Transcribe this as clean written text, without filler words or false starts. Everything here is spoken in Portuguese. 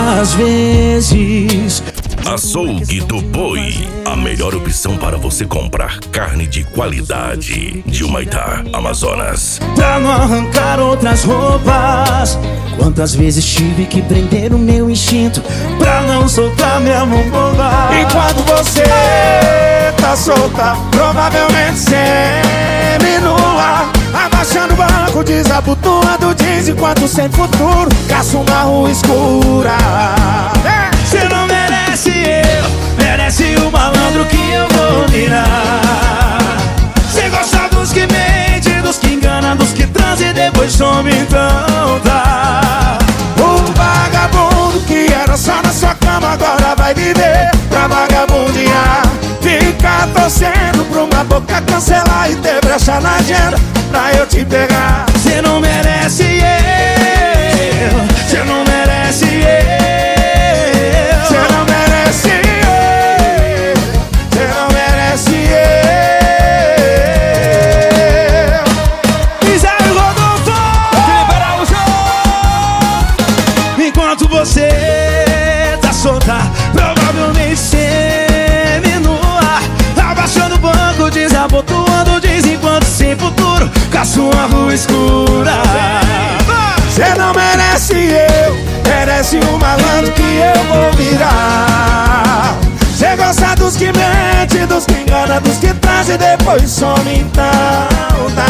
Às vezes Açougue do Boi, a melhor opção para você comprar carne de qualidade de Humaitá, Amazonas. pra não arrancar outras roupas, quantas vezes tive que prender o meu instinto pra não soltar minha mão boba. Enquanto você tá solta, provavelmente semi-nua, abaixando o banco, desabotoando jeans, enquanto sem futuro caça uma rua escura. Cê não merece merece o malandro que eu vou virar. Cê gosta dos que mente, dos que engana, dos que transa e depois some, então tá. O vagabundo que era só na sua cama agora vai viver pra vagabundear. Fica torcendo pra uma boca cancelar e ter brecha na agenda pra eu te pegar. Cê não merece cê não merece Cê não merece cê não merece Miséria Rodolfo! Liberar o show! Enquanto você tá solta, provavelmente semi-nua, abaixando o banco, desabotoando jeans, enquanto sem futuro caça uma rua escura. Cê não merece merece um malandro que eu vou virar. Cê gosta dos que mente, dos que engana, dos que traz e depois some, então tá.